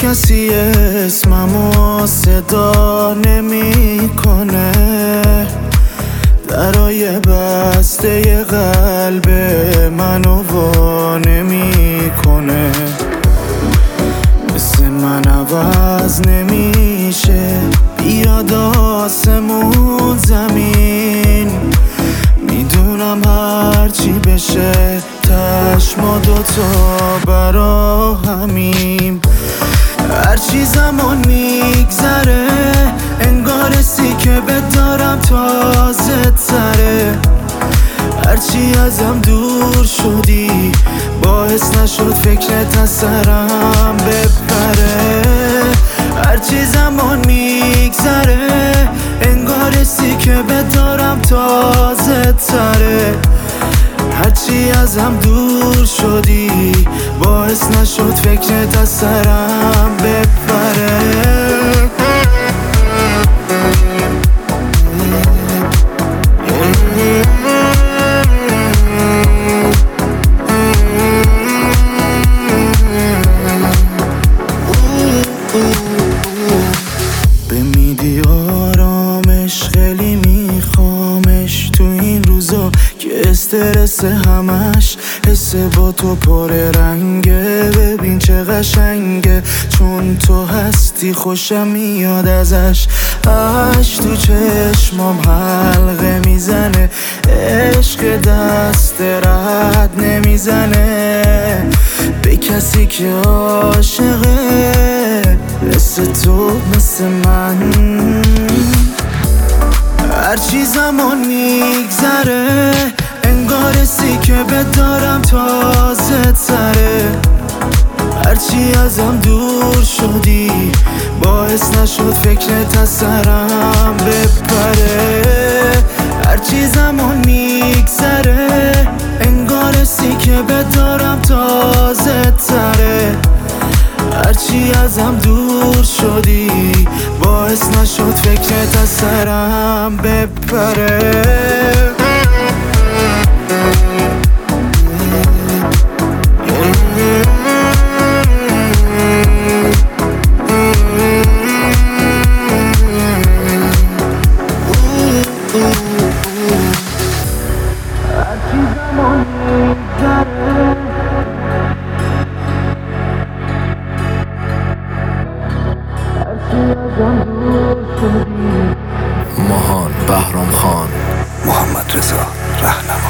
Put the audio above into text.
کسی اسممو صدا نمیکنه، درای بسته قلب منو وا نمیکنه. مثل من عوض نمیشه، بیاد آسمون زمین. میدونم هرچی بشه تش ما دوتا برا همیم. هرچی زمان میگذره انگار حسی که بدارم تازه تره. هرچی ازم دور شدی باعث نشد فکرت از سرم بپره. هرچی زمان میگذره انگار حسی که بدارم تازه تره. هرچی ازم دور شدی باعث نشد فکرت از سرم بپره. بمیدی آرامش خیلی میخوامش تو این روزا که استرس همش حس با تو پر رنگه. ببین چه قشنگه چون تو هستی خوشم میاد ازش. اش تو چشمام حلقه میزنه، عشق دست رد نمیزنه به کسی که عاشقه مثل تو مثل من. هرچی زمان میگذره انگار حسی که بدارم تازه تره. هرچی ازم دور شدی باعث نشد فکرت از سرم بپره. هرچی زمان میگذره انگار حسی که بدارم تازه تره. هرچی ازم دور شدی باعث نشد فکرت از سرم بپره. ماهان بهرام خان، محمد رضا رهنما.